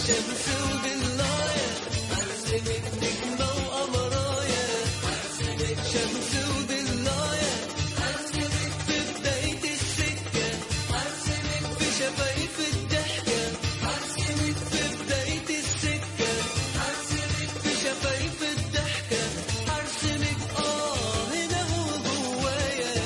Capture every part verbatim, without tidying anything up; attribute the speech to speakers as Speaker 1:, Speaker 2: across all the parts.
Speaker 1: شمس وضلايا هرسمك نجمة وقمرايا هرسمك شمس وضلايا هرسمك في بداية السكة هرسمك في شفايف الضحكة هرسمك في بداية السكة هرسمك في شفايف الضحكة هرسمك اه هنا وجوايا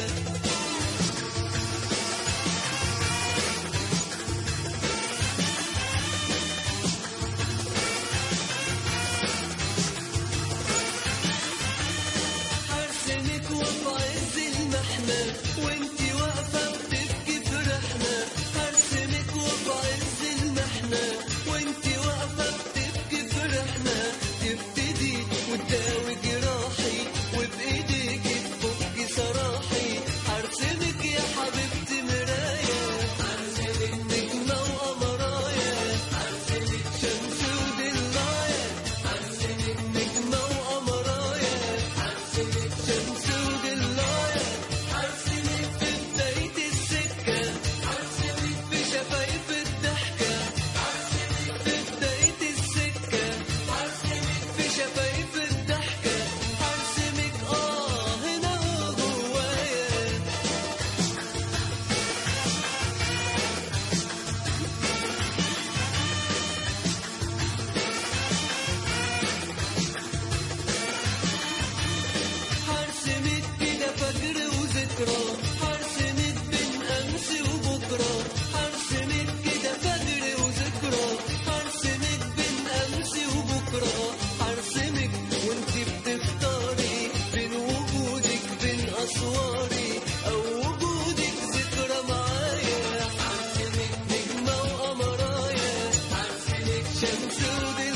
Speaker 1: هرسمك وفي عز المحنة وانتي واقفة بتبكي في رحنا هرسمك وفي عز المحنة وانتي واقفة بتبكي في رحنا تبتدي وتداوي جراحي وبايديكي تفكي سراحي هرسمك يا حبيبتي مراية هرسمك نجمة وقمرايا هرسمك شمس وضلايا هرسمك نجمة وقمرايا هرسمك شمس وضلايا هرسمك في بداية السكة هرسمك في شفايف الضحكة هرسمك في بداية السكة هرسمك في شفايف الضحكة هرسمك اه هنا وجوايا هرسمك كده فجر وذكرى هرسمك بين أمس وبكرة هرسمك كده فجر وذكرى هرسمك بين أمس وبكرة هرسمك وانتي بتختاري بين وجودك بين أسواري أو وجودك ذكرى معايا هرسمك نجمة وقمرايا هرسمك شمس وضلايا